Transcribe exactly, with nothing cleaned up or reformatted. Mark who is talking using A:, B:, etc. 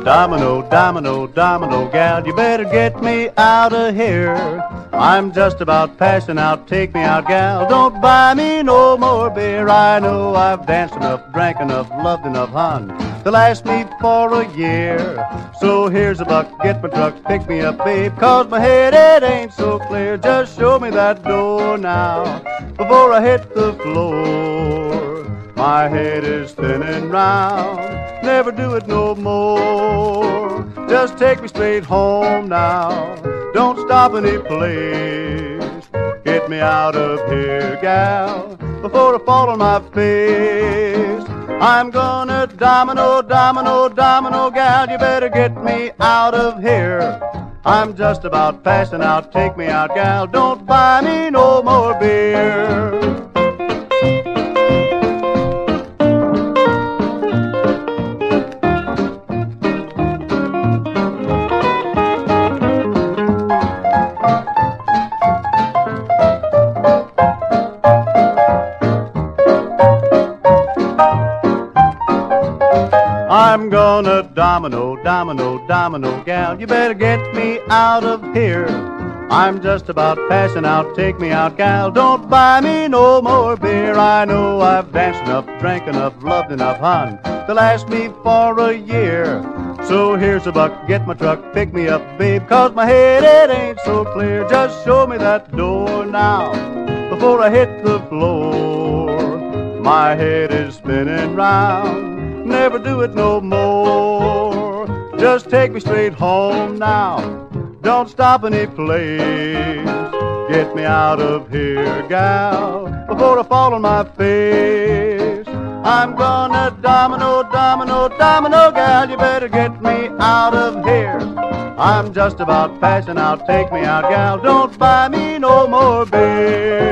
A: Domino, domino, domino, gal, you better get me out of here. I'm just about passing out, take me out, gal. Don't buy me no more beer. I know I've danced enough, drank enough, loved enough, hon, to last me for a year. So here's a buck, get my truck, pick me up, babe, cause my head, it ain't so clear. Just show me that door now, before I hit the floor. My head is thinning round, never do it no more. Just take me straight home now, don't stop any place. Get me out of here, gal, before I fall on my face. I'm gonna domino, domino, domino, gal, you better get me out of here. I'm just about passing out, take me out, gal, don't buy me no more beer. I'm gonna domino, domino, domino, gal, you better get me out of here. I'm just about passing out, take me out, gal, don't buy me no more beer. I know I've danced enough, drank enough, loved enough, hon, to last me for a year. So here's a buck, get my truck, pick me up, babe, cause my head, it ain't so clear. Just show me that door now, before I hit the floor. My head is spinning round, never do it no more. Just take me straight home now, don't stop any place. Get me out of here, gal, before I fall on my face. I'm gonna domino, domino, domino, gal, you better get me out of here. I'm just about passing out, take me out, gal, don't buy me no more beer.